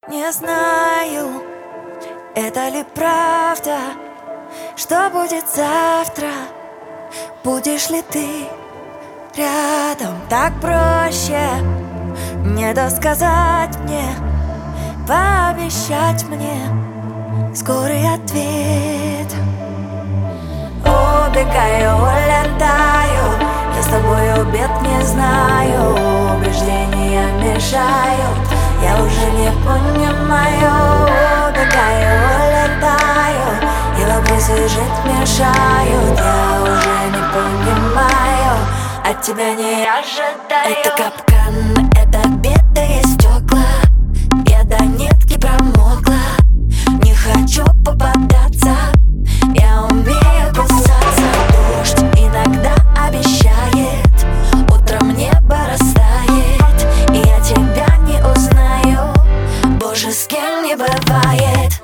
Не знаю, это ли правда, что будет завтра. Будешь ли ты рядом? Так проще не досказать мне, пообещать мне скорый ответ. Убегаю, улетаю, я с тобою бед не знаю. Убеждения мешают, я уже не понимаю. Убегаю, улетаю, и вопросы жить мешают. Я уже не понимаю, от тебя не ожидаю. Это капкан, это битые стекла. Я до нитки промокла, не хочу попадаться. Я умею кусаться. Дождь иногда обещает, утром небо растает, и я тебя не узнаю. Боже, с кем не бывает.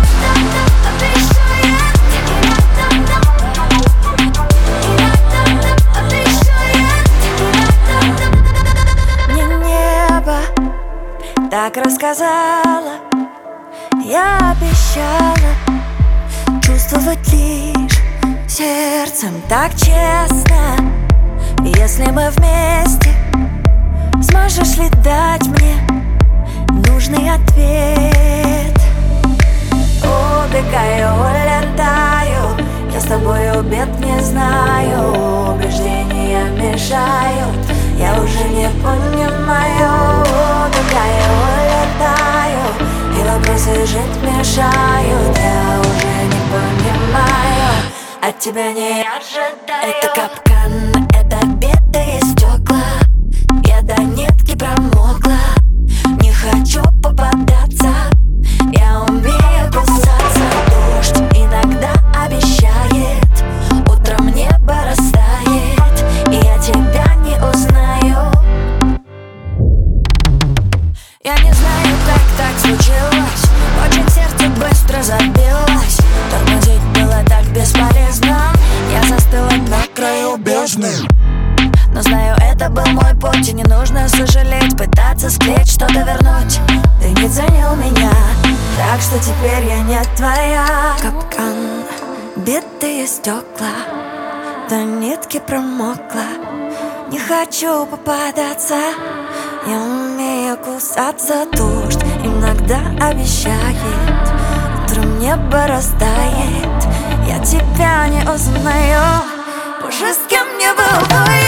Мне небо так рассказала, я обещала чувствовать лишь сердцем так честно. Если мы вместе, сможешь ли дать мне нужный ответ? Убегаю, улетаю, я с тобою бед не знаю. Убеждения мешают, я уже не понимаю. Убегаю, улетаю, и вопросы жить мешают. Я уже не понимаю, от тебя не ожидаю. Это капкан, это битые стекла. Я до нитки промокла, не хочу попадаться. Я умею кусаться. Дождь иногда обещает, утром небо растает, и я тебя не узнаю. Я не знаю, как так случилось, очень сердце быстро забилось. Тормозить было так бесполезно, я застыла на краю бездны. Но знаю, это был мой путь, и не нужно сожалеть, пытаться склеить, что-то вернуть. Ты не ценил меня, так что теперь я не твоя. Капкан, битые стекла, до нитки промокла, не хочу попадаться. Я умею кусаться. Дождь иногда обещает, утром небо растает, я тебя не узнаю. Боже, с кем мне бывает.